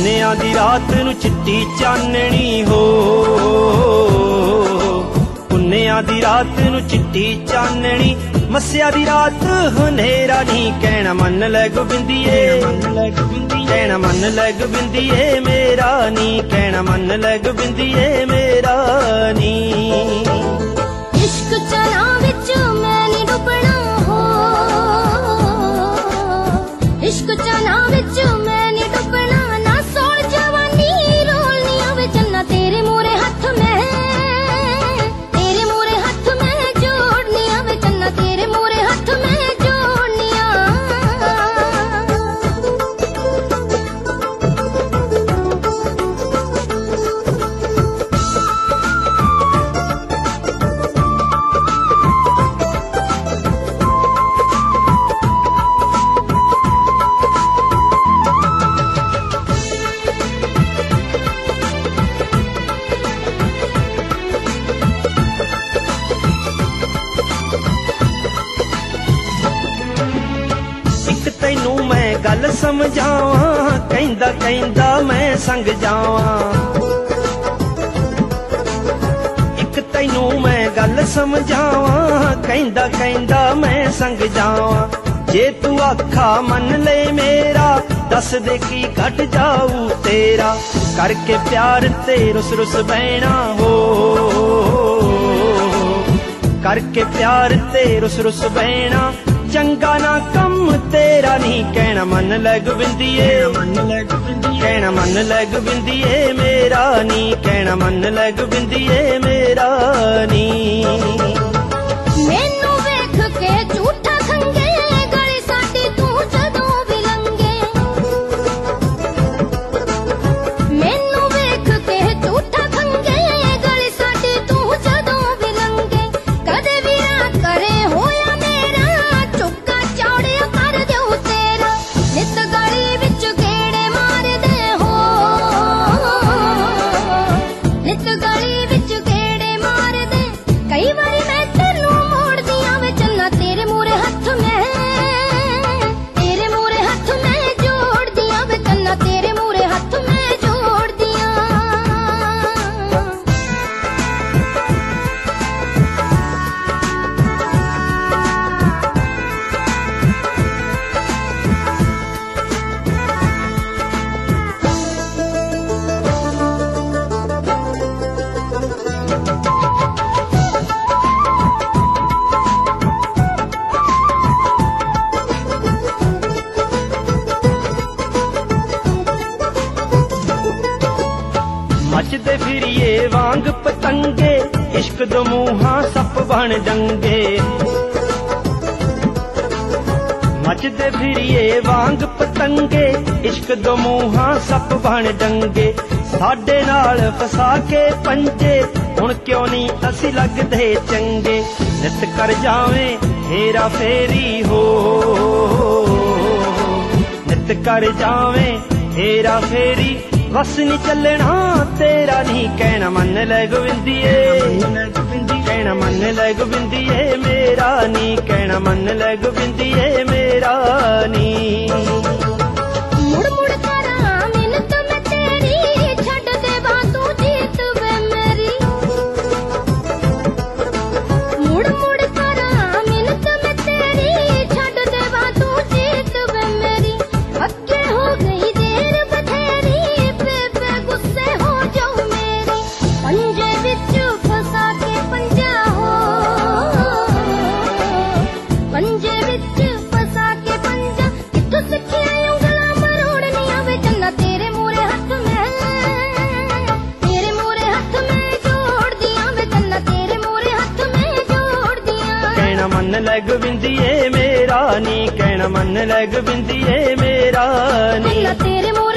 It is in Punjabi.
ਪੁੰਨਿਆਂ ਦੀ ਰਾਤ ਨੂੰ ਚਿੱਟੀ ਚਾਨਣੀ ਹੋ, ਪੁੰਨਿਆਂ ਦੀ ਰਾਤ ਨੂੰ ਚਿੱਟੀ ਚਾਨਣੀ, ਮੱਸਿਆ ਦੀ ਰਾਤ ਹਨੇਰਾ ਨੀ। ਕਹਿਣਾ ਮੰਨ ਲੈ ਗੋਬਿੰਦੀਏ, ਕਹਿਣਾ ਮੰਨ ਲੈ ਗੋਬਿੰਦੀਏ ਮੇਰਾ ਨੀ, ਕਹਿਣਾ ਮੰਨ ਲੈ ਗੋਬਿੰਦੀਏ ਮੇਰਾ ਨੀ। ਇਸ਼ਕ ਚਨਾ ਵਿੱਚ ਮੈਂ ਨੀ ਡੁੱਬਣਾ ਹੋ, ਇਸ਼ਕ ਚਨਾ ਵਿੱਚ ਮੈਂ ਨੀ ਡੁੱਬਣਾ, ਨਾ ਸੋਣ ਜਵਾਨੀ ਰੋਲਨੀ ਆਵੇ ਚੰਨਾ ਤੇਰੇ ਮੂਹਰੇ ਹੱਥ ਮੈਂ, ਤੇਰੇ ਮੂਹਰੇ ਹੱਥ ਮੈਂ ਜੋੜਨੀ ਆਵੇ ਚੰਨਾ ਤੇਰੇ ਮੂਹਰੇ ਹੱਥ ਮੈਂ ਜੋੜਨੀਆਂ। ਤੈਨੂੰ ਮੈਂ ਗੱਲ ਸਮਝਾਵਾਂ, ਕਹਿੰਦਾ ਕਹਿੰਦਾ ਮੈਂ ਸੰਗ ਜਾਵਾਂ। ਇੱਕ ਤੈਨੂੰ ਮੈਂ ਗੱਲ ਸਮਝਾਵਾਂ, ਕਹਿੰਦਾ ਕਹਿੰਦਾ ਮੈਂ ਸੰਗ ਜਾਵਾਂ। ਜੇ ਤੂੰ ਆਖਾ ਮੰਨ ਲੈ ਮੇਰਾ, ਦੱਸ ਦੇ ਕੀ ਘਟ ਜਾਊ ਤੇਰਾ। ਕਰਕੇ ਪਿਆਰ ਤੇ ਰੁੱਸ ਰੁੱਸ ਬਹਿਣਾ ਹੋ, ਕਰਕੇ ਪਿਆਰ ਤੇ ਰੁੱਸ ਰੁੱਸ ਬਹਿਣਾ, ਚੰਗਾ ਨਾ ਕੰਮ ਤੇਰਾ ਨੀ। ਕਹਿਣਾ ਮੰਨ ਲੈ ਗੋਬਿੰਦੀਏ, ਕਹਿਣਾ ਮੰਨ ਲੈ ਗੋਬਿੰਦੀਏ ਮੇਰਾ ਨੀ, ਕਹਿਣਾ ਮੰਨ ਲੈ ਗੋਬਿੰਦੀਏ ਮੇਰਾ ਨੀ। ਮੈਨੂੰ ਵੇਖ ਕੇ ਝੂਠਾ ਖੰਗੇ, ਗਲੀ ਸਾਡੀ ਤੂੰ ਜਦੋਂ ਵੀ ਲੰਘੇ। ਮੈਨੂੰ ਵੇਖ ਕੇ ਝੂਠਾ ਖੰਗੇ, ਗਲੀ ਸਾਡੀ ਤੂੰ ਜਦੋਂ ਵੀ ਲੰਘੇ। ਕਦੇ ਵੀ ਨਾ ਕਰੇ ਹੋਇਆ ਮੇਰਾ, ਚੁੱਕਾ ਚੌੜਿਆ ਕਰ ਦਿਓ ਤੇਰਾ। ਨਿੱਤ ਗਲੀ ਵਿੱਚ ਗੇੜੇ ਮਾਰਦੇ ਹੋ, ਨਿੱਤ ਗਲੀ ਵਿੱਚ ਗੇੜੇ ਮਾਰਦੇ। ਕਈ ਵਾਰੀ ਮੈਂ ਤੈਨੂੰ ਮੋੜਦੀ ਆਵੇ ਚੰਨਾ ਤੇਰੇ ਮੂਹਰੇ ਹੱਥ ਮੈਂ, ਤੇਰੇ ਮੂਹਰੇ ਹੱਥ ਮੈਂ ਜੋੜਦੀ ਆਵੇ ਚੰਨਾ ਤੇਰੇ ਮੂਹਰੇ ਹੱਥ ਮੈਂ ਜੋੜਦੀਆਂ। ਮੱਚਦੇ ਫਿਰੀਏ ਵਾਂਗ ਪਤੰਗੇ, ਇਸ਼ਕ ਦੋ ਮੂੰਹਾਂ ਸੱਪ ਬਣ ਜੰਗੇ। ਮੱਚਦੇ ਫਿਰੀਏ ਵਾਂਗ ਪਤੰਗੇ, ਇਸ਼ਕ ਦੋ ਮੂੰਹਾਂ ਸੱਪ ਬਣ ਜੰਗੇ। ਸਾਡੇ ਨਾਲ ਫਸਾ ਕੇ ਪੰਜੇ, ਹੁਣ ਕਿਉਂ ਨਹੀਂ ਅਸੀਂ ਲੱਗਦੇ ਚੰਗੇ। ਨਿੱਤ ਕਰ ਜਾਵੇਂ ਹੇਰਾ ਫੇਰੀ ਹੋ, ਨਿੱਤ ਕਰ ਜਾਵੇਂ ਹੇਰਾ ਫੇਰੀ, ਬਸ ਨੀ ਚੱਲਣਾ ਤੇਰਾ ਨੀ। ਕਹਿਣਾ ਮੰਨ ਲੈ ਗੋਬਿੰਦੀਏ, ਕਹਿਣਾ ਮੰਨ ਲੈ ਗੋਬਿੰਦੀਏ ਮੇਰਾ ਨੀ, ਕਹਿਣਾ ਮੰਨ ਲੈ ਗੋਬਿੰਦੀਏ ਮੇਰਾ ਨੀ। ਮੁੜ ਮੁੜ ਕਰਾਂ ਮਿੰਨਤ ਮੈਂ ਤੇਰੀ, ਛੱਡ ਦੇਵਾਂ ਤੂੰ ਜੀਤ ਵੇ ਮੇਰੀ। ਮੁੜ ਮੁੜ ਕਰਾਂ ਮਿੰਨਤ ਮੈਂ ਤੇਰੀ, ਛੱਡ ਦੇਵਾਂ ਤੂੰ ਜੀਤ ਵੇ ਮੇਰੀ। ਅੱਗੇ ਹੋ ਗਈ ਦੇਰ ਬਥੇਰੀ, ਬੇਬੇ ਗੁੱਸੇ ਹੋ ਜਾਊ ਮੇਰੀ। ਪੰਜੇ ਵਿੱਚ ਫਸਾ ਕੇ ਪੰਜਾ ਹੋ, ਪੰਜੇ ਵਿੱਚ ਫਸਾ ਕੇ ਪੰਜਾ। ਕਿੱਥੋਂ ਸਿੱਖਿਆ ਉਂਗਲਾਂ ਮਰੋੜਨੀਆਂ ਵੇ ਚੰਨਾ ਤੇਰੇ ਮੂਹਰੇ ਹੱਥ ਮੈਂ, ਤੇਰੇ ਮੂਹਰੇ ਹੱਥ ਮੈਂ ਜੋੜਦੀਆਂ ਵੇ ਚੰਨਾ ਤੇਰੇ ਮੂਹਰੇ ਹੱਥ ਮੈਂ ਜੋੜਦੀਆਂ। ਕਹਿਣਾ ਮੰਨ ਲੈ ਗੋਬਿੰਦੀਏ ਮੇਰਾ ਨੀ, ਕਹਿਣਾ ਮੰਨ ਲੈ ਗੋਬਿੰਦੀਏ ਮੇਰਾ ਨੀ। ਚੰਨਾ ਤੇਰੇ ਮੂਹਰੇ